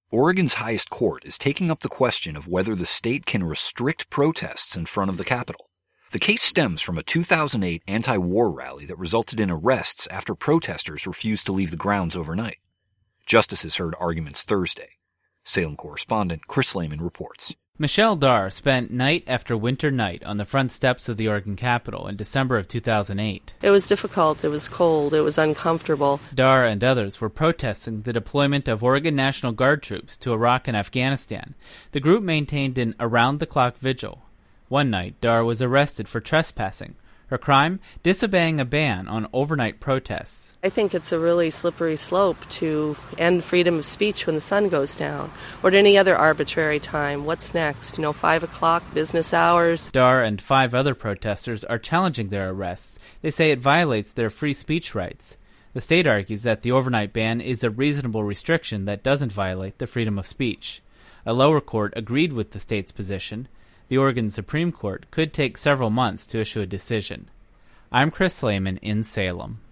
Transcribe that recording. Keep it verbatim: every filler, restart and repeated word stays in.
Oregon's highest court is taking up the question of whether the state can restrict protests in front of the Capitol. The case stems from a two thousand eight anti-war rally that resulted in arrests after protesters refused to leave the grounds overnight. Justices heard arguments Thursday. Salem correspondent Chris Lehman reports. Michelle Dar spent night after winter night on the front steps of the Oregon Capitol in December of two thousand eight. It was difficult, it was cold, it was uncomfortable. Dar and others were protesting the deployment of Oregon National Guard troops to Iraq and Afghanistan. The group maintained an around-the-clock vigil. One night, Dar was arrested for trespassing. Her crime? Disobeying a ban on overnight protests. I think it's a really slippery slope to end freedom of speech when the sun goes down, or at any other arbitrary time. What's next? You know, five o'clock, business hours. Dar and five other protesters are challenging their arrests. They say it violates their free speech rights. The state argues that the overnight ban is a reasonable restriction that doesn't violate the freedom of speech. A lower court agreed with the state's position. The Oregon Supreme Court could take several months to issue a decision. I'm Chris Lehman in Salem.